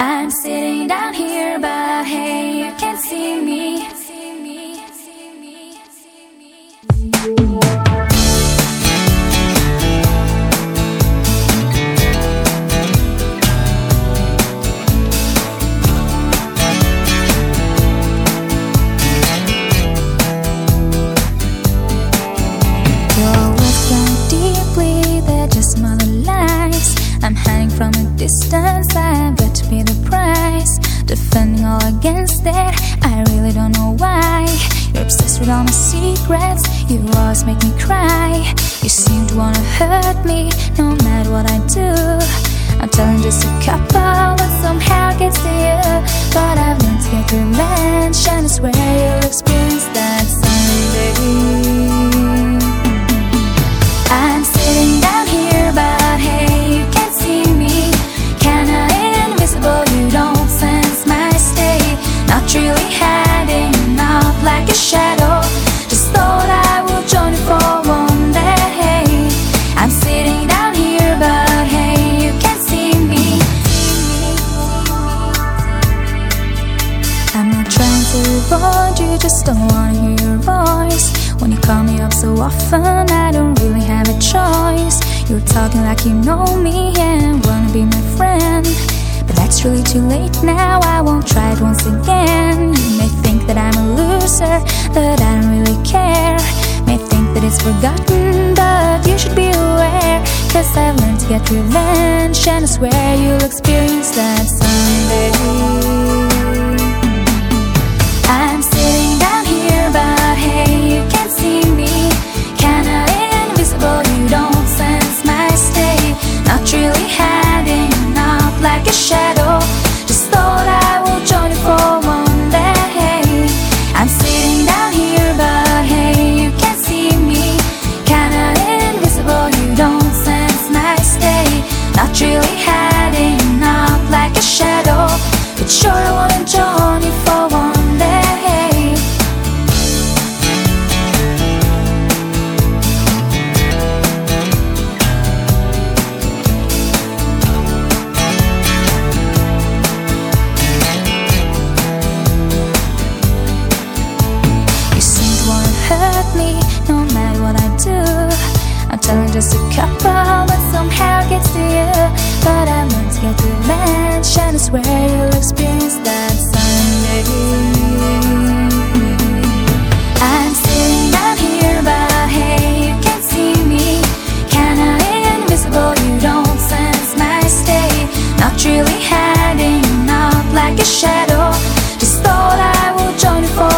I'm sitting down here, but hey, you can't see me. I'm hiding from a distance, I've got to pay the price. Defending all against it, I really don't know why. You're obsessed with all my secrets, you always make me cry. You seem to wanna hurt me, no matter what I do. I'm telling just a couple, but somehow it gets to you. But I've learned to get revenge, and I swear you'll experience that someday. I'm sitting down here, but hey, you can't see me. Kinda invisible, you don't sense my state. Not really hiding out like a shadow. Just thought I would join you for one day. I'm sitting down here, but hey, you can't see me. I'm not trying to avoid you, just don't wanna hear your voice. When you call me up so often, I don't really have a choice. You're talking like you know me and wanna be my friend, but that's really too late now, I won't try it once again. You may think that I'm a loser, but I don't really care. May think that it's forgotten, but you should be aware. Cause I've learned to get revenge, and I swear you'll experience that someday. I'm sitting down here, but hey, you can't see me. Kinda invisible, you don't sense my state. Not really hiding out like a shadow. Just thought I would join you for one day. I'm sitting down here, but hey, you can't see me. Kinda invisible, you don't sense my state. Not really hiding out like a shadow, but sure I wanna join you for one day. No matter what I do, I'm telling just a couple, but somehow it gets to you. But I learned to get revenge, and I swear you'll experience that someday. I'm sitting down here, but hey, you can't see me. Kinda invisible, you don't sense my state. Not really hiding out like a shadow. Just thought I would join you for